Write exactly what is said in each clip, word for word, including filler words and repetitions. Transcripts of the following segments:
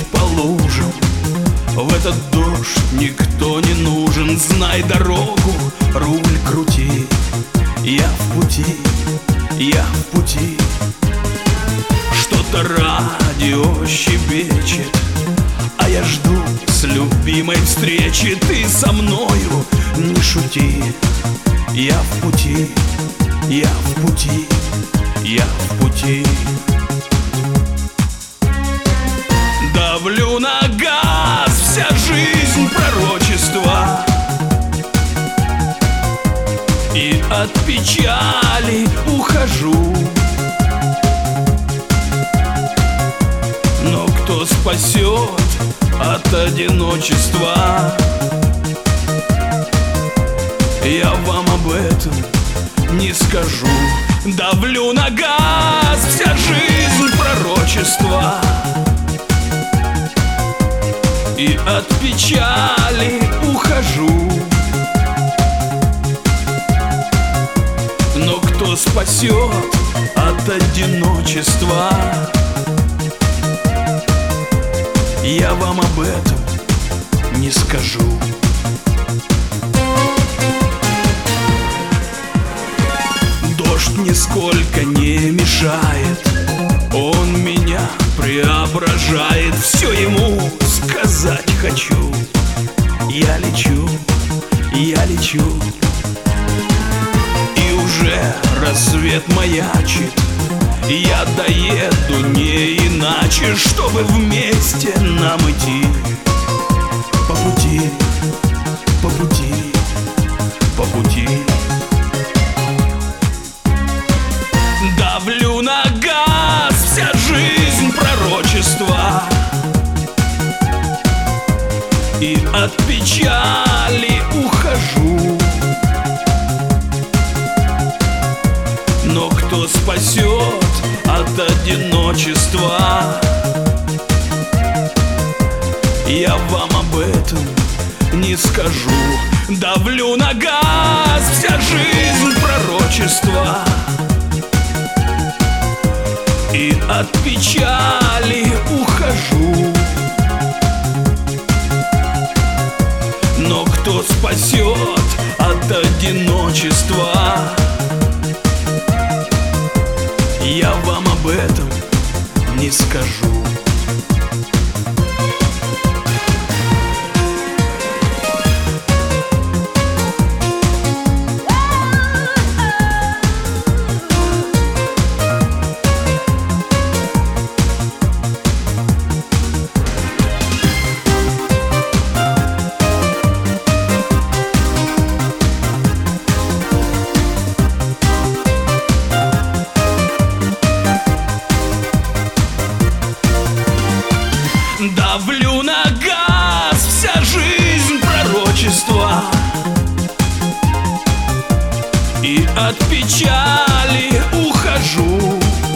по лужам. В этот дождь никто не нужен. Знай дорогу, руль крути. Я в пути, я в пути. Что-то радио щебечет, а я жду с любимой встречи. Ты со мною не шути. Я в пути, я в пути, я в пути. Давлю на газ, вся жизнь пророчества, и от печали ухожу. Но кто спасет от одиночества? Я вам об этом не скажу. Давлю на газ, вся жизнь пророчества, и от печали ухожу. Но кто спасет от одиночества? Я вам об этом не скажу. Дождь нисколько не мешает, он меня преображает. Все ему сказать хочу. Я лечу, я лечу, и уже рассвет маячит. Я доеду не иначе, чтобы вместе нам идти. По пути, по пути, по пути. Давлю на газ, вся жизнь пророчества, и от печали ухожу. Но кто спасет от одиночества? Я вам об этом не скажу. Давлю на газ, вся жизнь пророчества, и от печали ухожу. Но кто спасет от одиночества? Я вам об этом не скажу. Давлю на газ, вся жизнь пророчества, и от печали ухожу.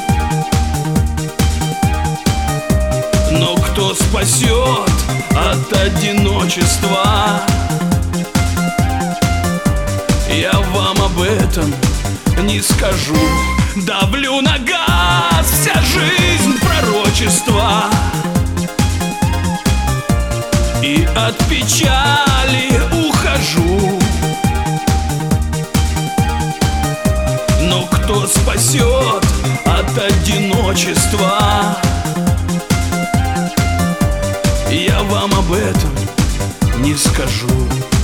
Но кто спасет от одиночества? Я вам об этом не скажу. Давлю на газ, вся жизнь пророчества, и от печали ухожу. Но кто спасет от одиночества? Я вам об этом не скажу.